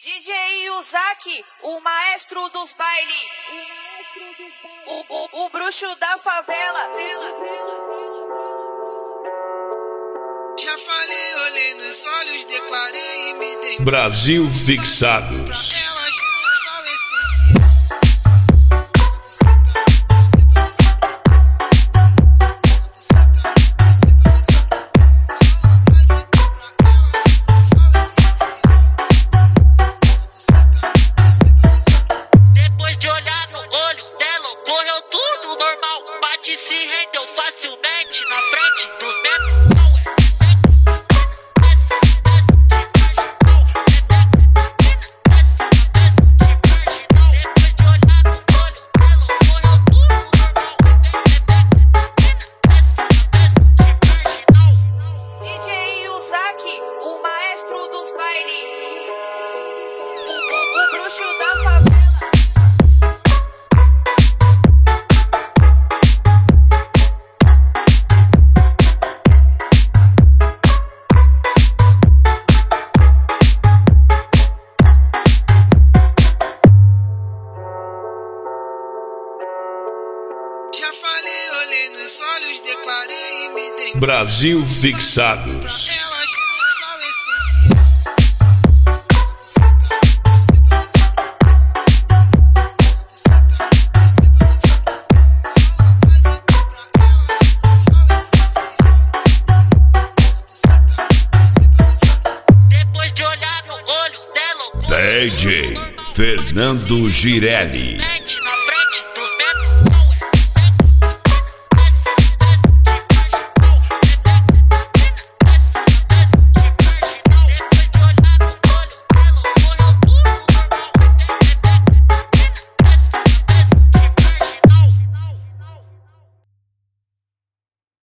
DJ Yuzaki, o maestro dos bailes, o bruxo da favela. Já falei, olhei nos olhos, declarei e me dei. Brasil Fixados. Se rendeu facilmente na frente dos meus. DJ Yuzaki, o maestro dos bailes, o bruxo da favela. Já falei, olhei nos olhos, declarei e me dei. Brasil Fixados. Elas são essenciais. Depois de olhar no olho dela, DJ Fernando Girelli.